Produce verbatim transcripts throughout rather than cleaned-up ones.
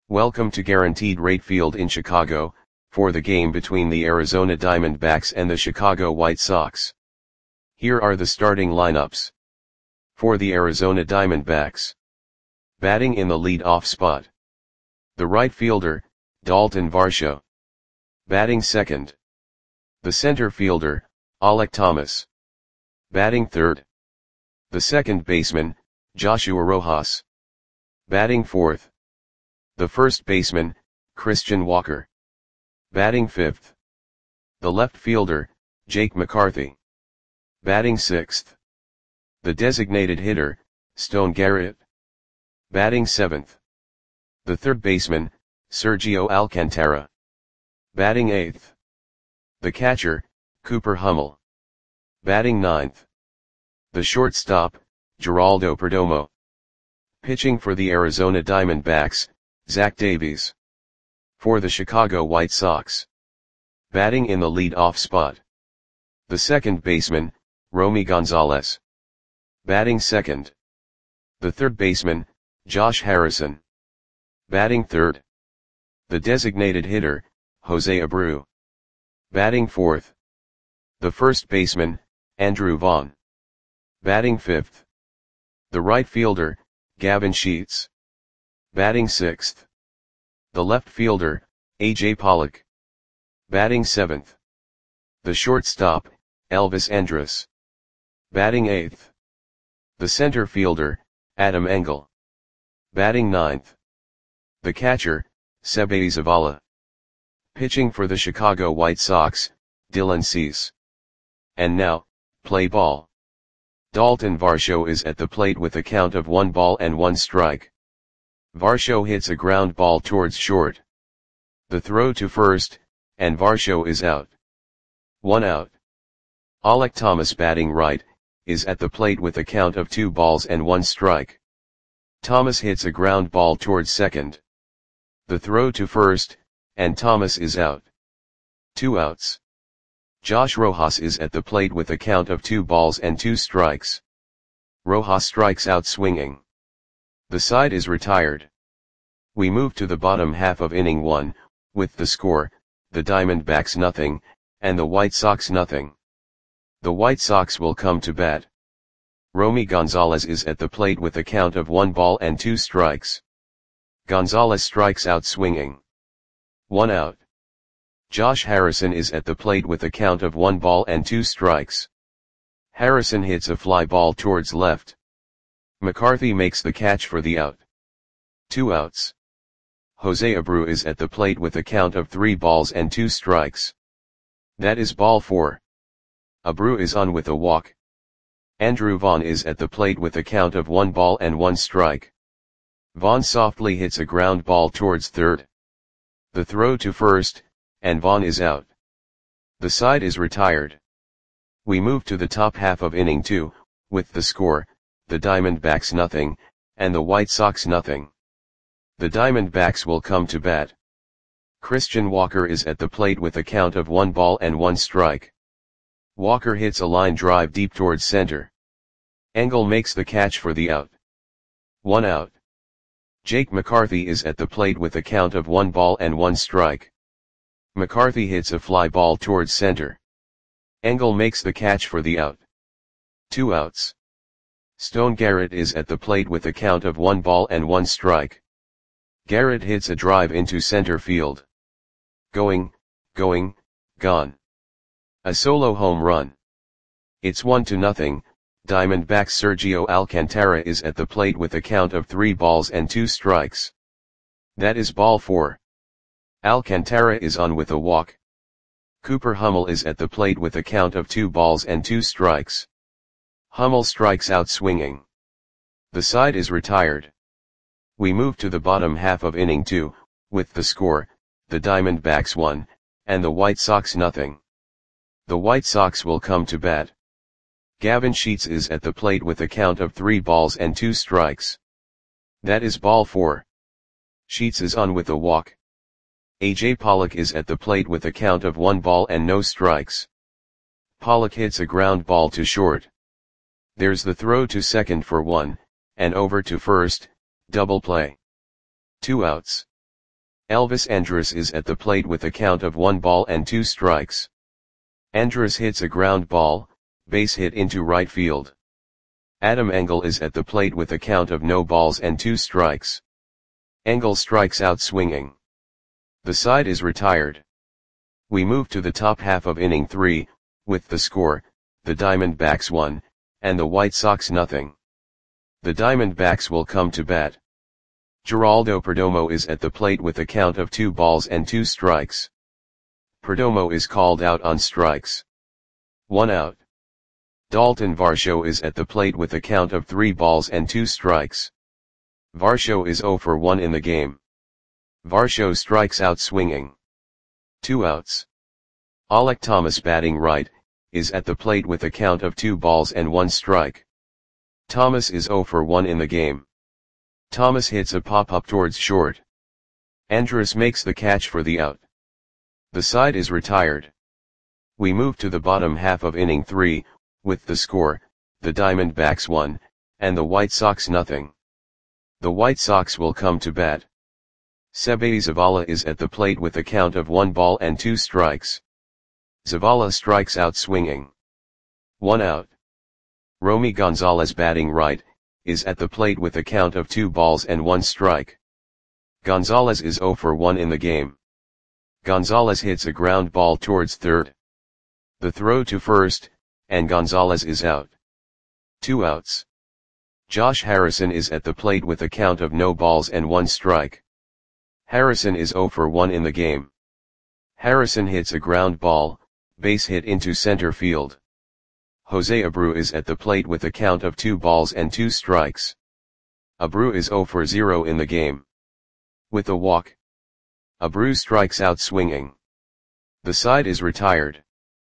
Welcome to Guaranteed Rate Field in Chicago, for the game between the Arizona Diamondbacks and the Chicago White Sox. Here are the starting lineups. For the Arizona Diamondbacks. Batting in the lead-off spot. The right fielder, Dalton Varsho. Batting second. The center fielder, Alek Thomas. Batting third. The second baseman, Joshua Rojas. Batting fourth. The first baseman, Christian Walker. Batting fifth. The left fielder, Jake McCarthy. Batting sixth. The designated hitter, Stone Garrett. Batting seventh. The third baseman, Sergio Alcantara. Batting eighth. The catcher, Cooper Hummel. Batting ninth. The shortstop, Geraldo Perdomo. Pitching for the Arizona Diamondbacks, Zach Davies. For the Chicago White Sox. Batting in the lead-off spot. The second baseman, Romy Gonzalez. Batting second. The third baseman, Josh Harrison. Batting third. The designated hitter, Jose Abreu. Batting fourth. The first baseman, Andrew Vaughn. Batting fifth. The right fielder, Gavin Sheets. Batting sixth. The left fielder, A J Pollock. Batting seventh. The shortstop, Elvis Andrus. Batting eighth. The center fielder, Adam Engel. Batting ninth. The catcher, Seby Zavala. Pitching for the Chicago White Sox, Dylan Cease. And now, play ball. Dalton Varsho is at the plate with a count of one ball and one strike. Varsho hits a ground ball towards short. The throw to first, and Varsho is out. One out. Alek Thomas, batting right, is at the plate with a count of two balls and one strike. Thomas hits a ground ball towards second. The throw to first, and Thomas is out. Two outs. Josh Rojas is at the plate with a count of two balls and two strikes. Rojas strikes out swinging. The side is retired. We move to the bottom half of inning one, with the score, the Diamondbacks nothing, and the White Sox nothing. The White Sox will come to bat. Romy Gonzalez is at the plate with a count of one ball and two strikes. Gonzalez strikes out swinging. One out. Josh Harrison is at the plate with a count of one ball and two strikes. Harrison hits a fly ball towards left. McCarthy makes the catch for the out. Two outs. Jose Abreu is at the plate with a count of three balls and two strikes. That is ball four. Abreu is on with a walk. Andrew Vaughn is at the plate with a count of one ball and one strike. Vaughn softly hits a ground ball towards third. The throw to first, and Vaughn is out. The side is retired. We move to the top half of inning two, with the score, the Diamondbacks nothing, and the White Sox nothing. The Diamondbacks will come to bat. Christian Walker is at the plate with a count of one ball and one strike. Walker hits a line drive deep towards center. Engel makes the catch for the out. One out. Jake McCarthy is at the plate with a count of one ball and one strike. McCarthy hits a fly ball towards center. Engel makes the catch for the out. Two outs. Stone Garrett is at the plate with a count of one ball and one strike. Garrett hits a drive into center field. Going, going, gone. A solo home run. It's one to nothing. Diamondbacks Sergio Alcantara is at the plate with a count of three balls and two strikes. That is ball four. Alcantara is on with a walk. Cooper Hummel is at the plate with a count of two balls and two strikes. Hummel strikes out swinging. The side is retired. We move to the bottom half of inning two, with the score, the Diamondbacks one, and the White Sox nothing. The White Sox will come to bat. Gavin Sheets is at the plate with a count of three balls and two strikes. That is ball four. Sheets is on with a walk. A J Pollock is at the plate with a count of one ball and no strikes. Pollock hits a ground ball to short. There's the throw to second for one, and over to first, double play. Two outs. Elvis Andrus is at the plate with a count of one ball and two strikes. Andrus hits a ground ball, base hit into right field. Adam Engel is at the plate with a count of no balls and two strikes. Engel strikes out swinging. The side is retired. We move to the top half of inning three, with the score, the Diamondbacks one, and the White Sox nothing. The Diamondbacks will come to bat. Geraldo Perdomo is at the plate with a count of two balls and two strikes. Perdomo is called out on strikes. One out. Dalton Varsho is at the plate with a count of three balls and two strikes. Varsho is zero for one in the game. Varsho strikes out swinging. Two outs. Alek Thomas, batting right, is at the plate with a count of two balls and one strike. Thomas is zero for one in the game. Thomas hits a pop-up towards short. Andrus makes the catch for the out. The side is retired. We move to the bottom half of inning three, with the score, the Diamondbacks one, and the White Sox nothing. The White Sox will come to bat. Seby Zavala is at the plate with a count of one ball and two strikes. Zavala strikes out swinging. One out. Romy Gonzalez, batting right, is at the plate with a count of two balls and one strike. Gonzalez is zero for one in the game. Gonzalez hits a ground ball towards third. The throw to first, and Gonzalez is out. Two outs. Josh Harrison is at the plate with a count of no balls and one strike. Harrison is zero for one in the game. Harrison hits a ground ball, base hit into center field. Jose Abreu is at the plate with a count of two balls and two strikes. Abreu is zero for zero in the game. With a walk, Abreu strikes out swinging. The side is retired.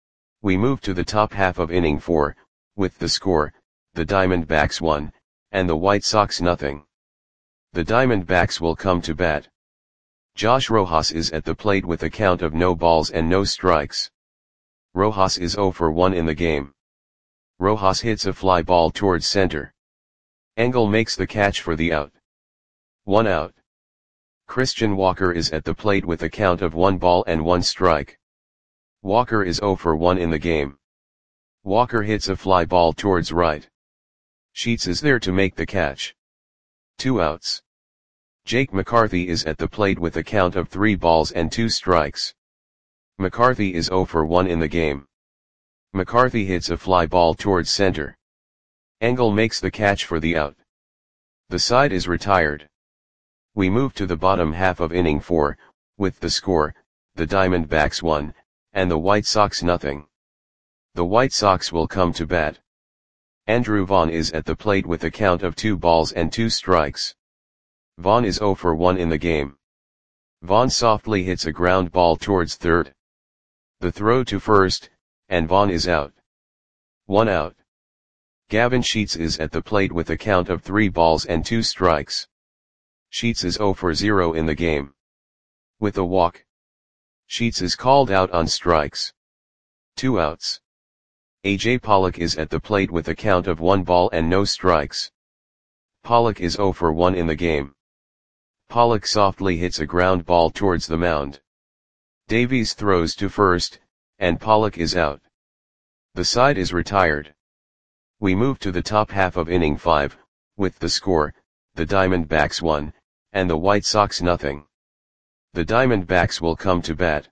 We move to the top half of inning four, with the score, the Diamondbacks one, and the White Sox nothing. The Diamondbacks will come to bat. Josh Rojas is at the plate with a count of no balls and no strikes. Rojas is zero for one in the game. Rojas hits a fly ball towards center. Engel makes the catch for the out. One out. Christian Walker is at the plate with a count of one ball and one strike. Walker is zero for one in the game. Walker hits a fly ball towards right. Sheets is there to make the catch. Two outs. Jake McCarthy is at the plate with a count of three balls and two strikes. McCarthy is zero for one in the game. McCarthy hits a fly ball towards center. Engel makes the catch for the out. The side is retired. We move to the bottom half of inning four, with the score, the Diamondbacks one, and the White Sox nothing. The White Sox will come to bat. Andrew Vaughn is at the plate with a count of two balls and two strikes. Vaughn is zero for one in the game. Vaughn softly hits a ground ball towards third. The throw to first, and Vaughn is out. One out. Gavin Sheets is at the plate with a count of three balls and two strikes. Sheets is zero for zero in the game. With a walk, Sheets is called out on strikes. Two outs. A J Pollock is at the plate with a count of one ball and no strikes. Pollock is zero for one in the game. Pollock softly hits a ground ball towards the mound. Davies throws to first, and Pollock is out. The side is retired. We move to the top half of inning five, with the score, the Diamondbacks one, and the White Sox nothing. The Diamondbacks will come to bat.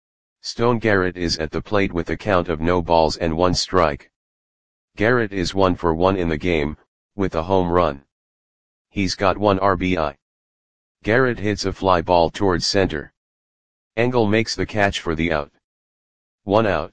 Stone Garrett is at the plate with a count of no balls and one strike. Garrett is one for one in the game, with a home run. He's got one R B I. Garrett hits a fly ball towards center. Engel makes the catch for the out. One out.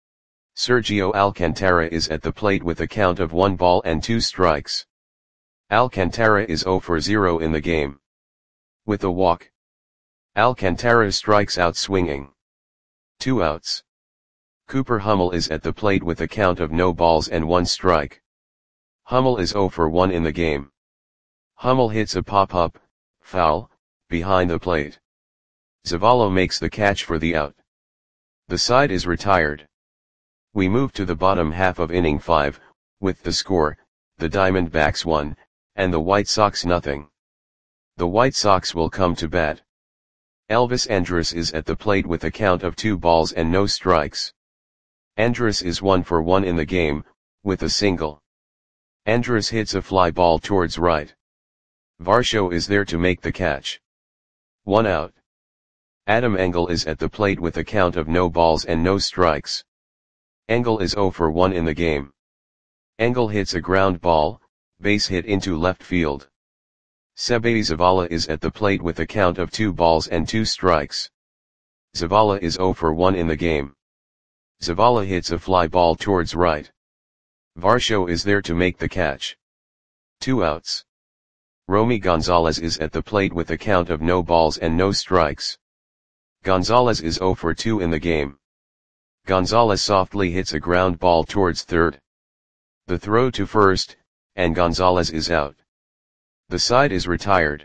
Sergio Alcantara is at the plate with a count of one ball and two strikes. Alcantara is zero for zero in the game. With a walk, Alcantara strikes out swinging. Two outs. Cooper Hummel is at the plate with a count of no balls and one strike. Hummel is zero for one in the game. Hummel hits a pop-up, foul, behind the plate. Zavala makes the catch for the out. The side is retired. We move to the bottom half of inning five, with the score, the Diamondbacks one, and the White Sox nothing. The White Sox will come to bat. Elvis Andrus is at the plate with a count of two balls and no strikes. Andrus is one for one in the game, with a single. Andrus hits a fly ball towards right. Varsho is there to make the catch. One out. Adam Engel is at the plate with a count of no balls and no strikes. Engel is zero for one in the game. Engel hits a ground ball, base hit into left field. Seby Zavala is at the plate with a count of two balls and two strikes. Zavala is zero for one in the game. Zavala hits a fly ball towards right. Varsho is there to make the catch. Two outs. Romy Gonzalez is at the plate with a count of no balls and no strikes. Gonzalez is zero for two in the game. Gonzalez softly hits a ground ball towards third. The throw to first, and Gonzalez is out. The side is retired.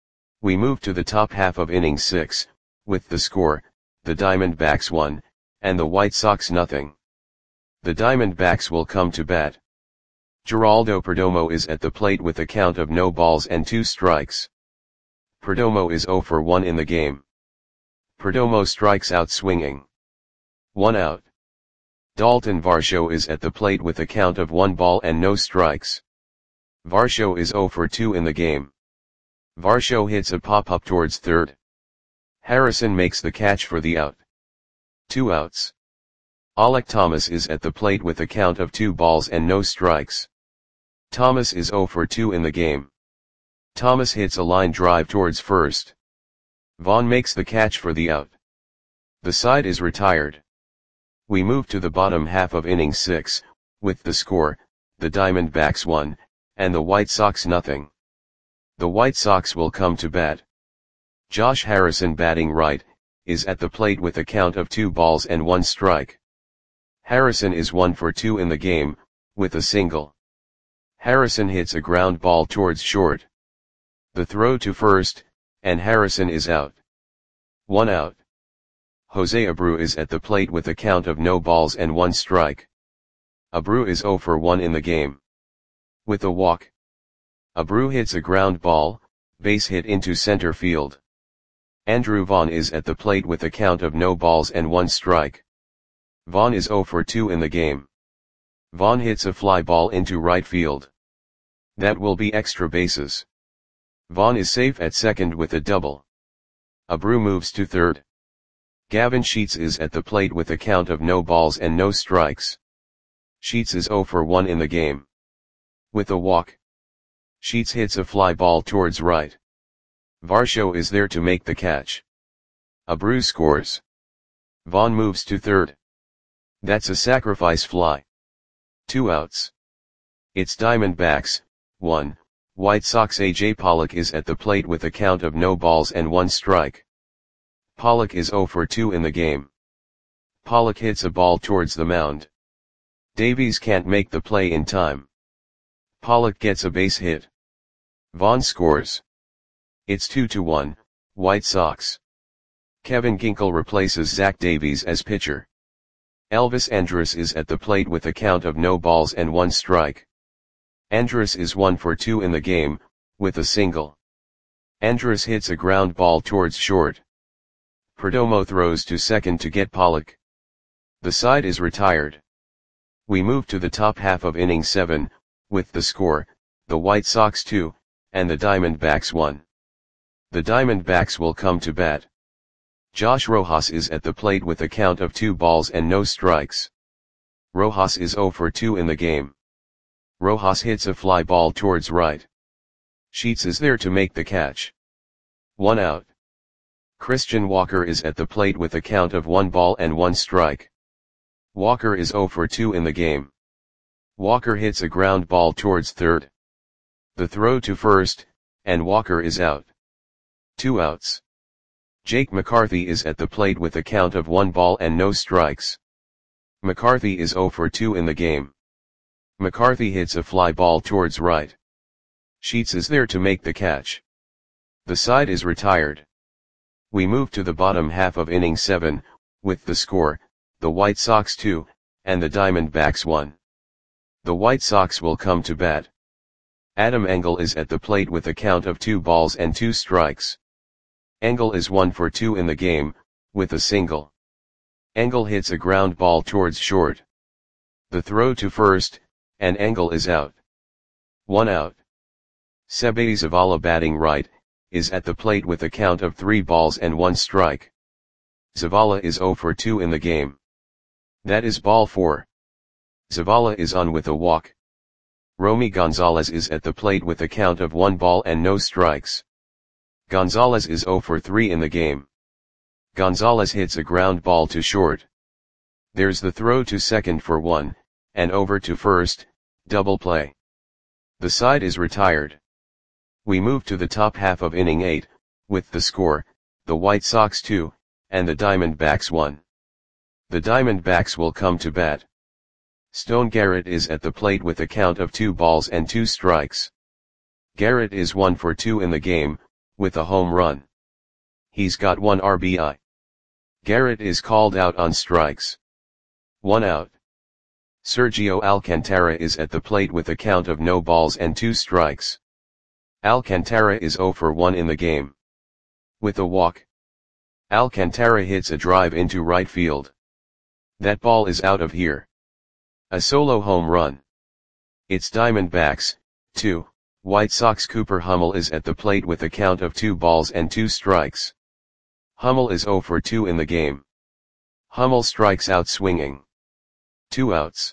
We move to the top half of inning six, with the score, the Diamondbacks one, and the White Sox nothing. The Diamondbacks will come to bat. Geraldo Perdomo is at the plate with a count of no balls and two strikes. Perdomo is zero for one in the game. Perdomo strikes out swinging. One out. Dalton Varsho is at the plate with a count of one ball and no strikes. Varsho is zero for two in the game. Varsho hits a pop-up towards third. Harrison makes the catch for the out. Two outs. Alek Thomas is at the plate with a count of two balls and no strikes. Thomas is zero for two in the game. Thomas hits a line drive towards first. Vaughn makes the catch for the out. The side is retired. We move to the bottom half of inning six, with the score, the Diamondbacks one, and the White Sox nothing. The White Sox will come to bat. Josh Harrison, batting right, is at the plate with a count of two balls and one strike. Harrison is one for two in the game, with a single. Harrison hits a ground ball towards short. The throw to first, and Harrison is out. One out. Jose Abreu is at the plate with a count of no balls and one strike. Abreu is zero for one in the game. With a walk. Abreu hits a ground ball, base hit into center field. Andrew Vaughn is at the plate with a count of no balls and one strike. Vaughn is zero for two in the game. Vaughn hits a fly ball into right field. That will be extra bases. Vaughn is safe at second with a double. Abreu moves to third. Gavin Sheets is at the plate with a count of no balls and no strikes. Sheets is zero for one in the game. With a walk. Sheets hits a fly ball towards right. Varsho is there to make the catch. Abreu scores. Vaughn moves to third. That's a sacrifice fly. Two outs. It's Diamondbacks, one, White Sox. A J Pollock is at the plate with a count of no balls and one strike. Pollock is zero for two in the game. Pollock hits a ball towards the mound. Davies can't make the play in time. Pollock gets a base hit. Vaughn scores. It's two to one, White Sox. Kevin Ginkel replaces Zach Davies as pitcher. Elvis Andrus is at the plate with a count of no balls and one strike. Andrus is one for two in the game, with a single. Andrus hits a ground ball towards short. Perdomo throws to second to get Pollock. The side is retired. We move to the top half of inning seven, with the score, the White Sox two, and the Diamondbacks one. The Diamondbacks will come to bat. Josh Rojas is at the plate with a count of two balls and no strikes. Rojas is zero for two in the game. Rojas hits a fly ball towards right. Sheets is there to make the catch. One out. Christian Walker is at the plate with a count of one ball and one strike. Walker is zero for two in the game. Walker hits a ground ball towards third. The throw to first, and Walker is out. Two outs. Jake McCarthy is at the plate with a count of one ball and no strikes. McCarthy is zero for two in the game. McCarthy hits a fly ball towards right. Sheets is there to make the catch. The side is retired. We move to the bottom half of inning seven, with the score, the White Sox two, and the Diamondbacks one. The White Sox will come to bat. Adam Engel is at the plate with a count of two balls and two strikes. Engel is one for two in the game, with a single. Engel hits a ground ball towards short. The throw to first, and Engel is out. One out. Sebe Zavala batting right, is at the plate with a count of three balls and one strike. Zavala is zero for two in the game. That is ball four. Zavala is on with a walk. Romy Gonzalez is at the plate with a count of one ball and no strikes. Gonzalez is zero for three in the game. Gonzalez hits a ground ball to short. There's the throw to second for one, and over to first, double play. The side is retired. We move to the top half of inning eight, with the score, the White Sox two, and the Diamondbacks one. The Diamondbacks will come to bat. Stone Garrett is at the plate with a count of two balls and two strikes. Garrett is one for two in the game, with a home run. He's got one R B I. Garrett is called out on strikes. One out. Sergio Alcantara is at the plate with a count of no balls and two strikes. Alcantara is zero for one in the game. With a walk. Alcantara hits a drive into right field. That ball is out of here. A solo home run. It's Diamondbacks, two, White Sox. Cooper Hummel is at the plate with a count of two balls and two strikes. Hummel is zero for two in the game. Hummel strikes out swinging. Two outs.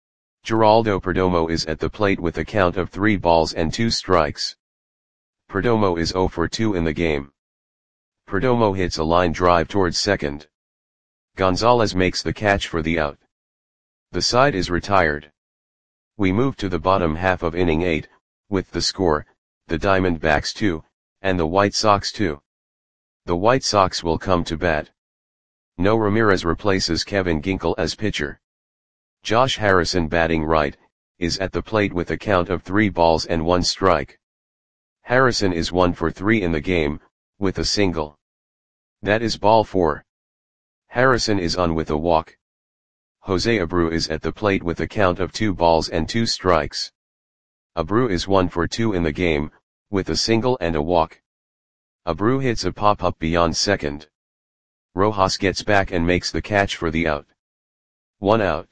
Geraldo Perdomo is at the plate with a count of three balls and two strikes. Perdomo is zero for two in the game. Perdomo hits a line drive towards second. Gonzalez makes the catch for the out. The side is retired. We move to the bottom half of inning eight, with the score, the Diamondbacks two, and the White Sox two. The White Sox will come to bat. No Ramirez replaces Kevin Ginkel as pitcher. Josh Harrison batting right, is at the plate with a count of three balls and one strike. Harrison is one for three in the game, with a single. That is ball four. Harrison is on with a walk. Jose Abreu is at the plate with a count of two balls and two strikes. Abreu is one for two in the game, with a single and a walk. Abreu hits a pop-up beyond second. Rojas gets back and makes the catch for the out. One out.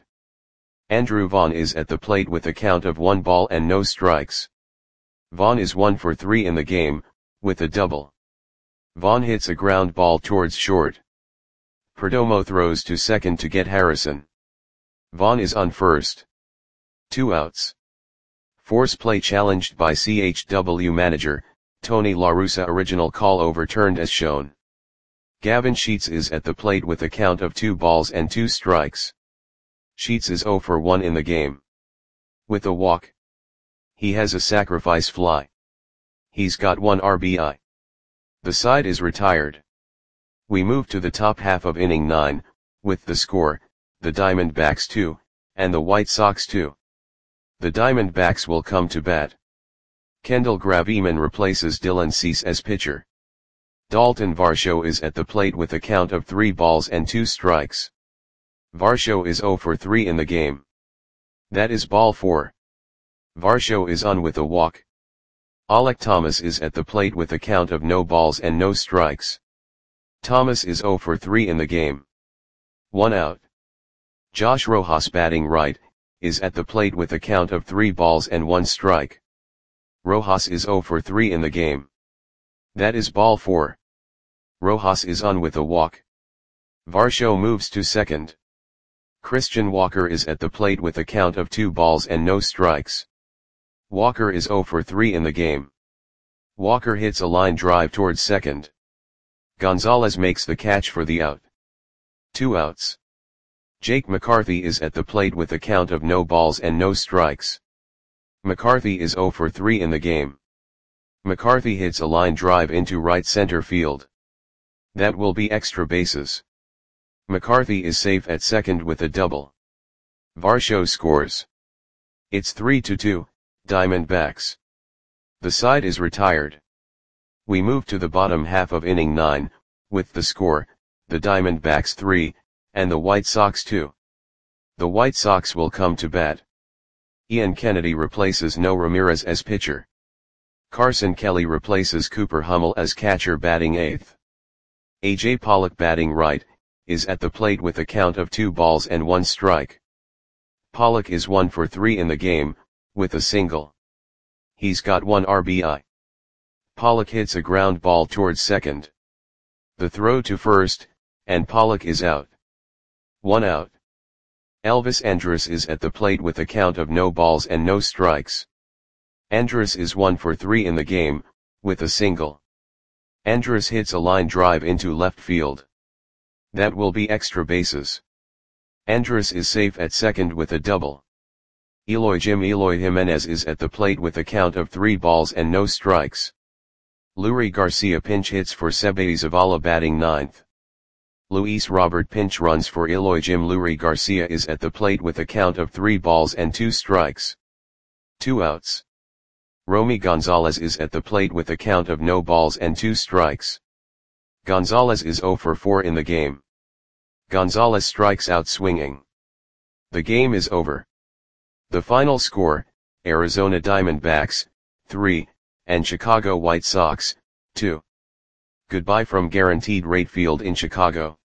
Andrew Vaughn is at the plate with a count of one ball and no strikes. Vaughn is one for three in the game, with a double. Vaughn hits a ground ball towards short. Perdomo throws to second to get Harrison. Vaughn is on first. Two outs. Force play challenged by C H W manager, Tony La Russa. Original call overturned as shown. Gavin Sheets is at the plate with a count of two balls and two strikes. Sheets is zero for one in the game. With a walk. He has a sacrifice fly. He's got one R B I. The side is retired. We move to the top half of inning nine, with the score, the Diamondbacks two, and the White Sox two. The Diamondbacks will come to bat. Kendall Graveman replaces Dylan Cease as pitcher. Dalton Varsho is at the plate with a count of three balls and two strikes. Varsho is zero for three in the game. That is ball four. Varsho is on with a walk. Alek Thomas is at the plate with a count of no balls and no strikes. Thomas is zero for three in the game. One out. Josh Rojas batting right, is at the plate with a count of three balls and one strike. Rojas is zero for three in the game. That is ball four. Rojas is on with a walk. Varsho moves to second. Christian Walker is at the plate with a count of two balls and no strikes. Walker is zero for three in the game. Walker hits a line drive towards second. Gonzalez makes the catch for the out. Two outs. Jake McCarthy is at the plate with a count of no balls and no strikes. McCarthy is zero for three in the game. McCarthy hits a line drive into right center field. That will be extra bases. McCarthy is safe at second with a double. Varsho scores. It's three to two, Diamondbacks. The side is retired. We move to the bottom half of inning nine, with the score, the Diamondbacks three, and the White Sox two. The White Sox will come to bat. Ian Kennedy replaces No Ramirez as pitcher. Carson Kelly replaces Cooper Hummel as catcher batting eighth. A J Pollock batting right, is at the plate with a count of two balls and one strike. Pollock is one for three in the game, with a single. He's got one R B I. Pollock hits a ground ball towards second. The throw to first, and Pollock is out. One out. Elvis Andrus is at the plate with a count of no balls and no strikes. Andrus is one for three in the game, with a single. Andrus hits a line drive into left field. That will be extra bases. Andrus is safe at second with a double. Eloy Jim Eloy Jimenez is at the plate with a count of three balls and no strikes. Leury Garcia pinch hits for Sebe Zavala batting ninth. Luis Robert pinch runs for Eloy Jim. Leury Garcia is at the plate with a count of three balls and two strikes. Two outs. Romy Gonzalez is at the plate with a count of no balls and two strikes. Gonzalez is zero for four in the game. Gonzalez strikes out swinging. The game is over. The final score, Arizona Diamondbacks, three, and Chicago White Sox, two. Goodbye from Guaranteed Rate Field in Chicago.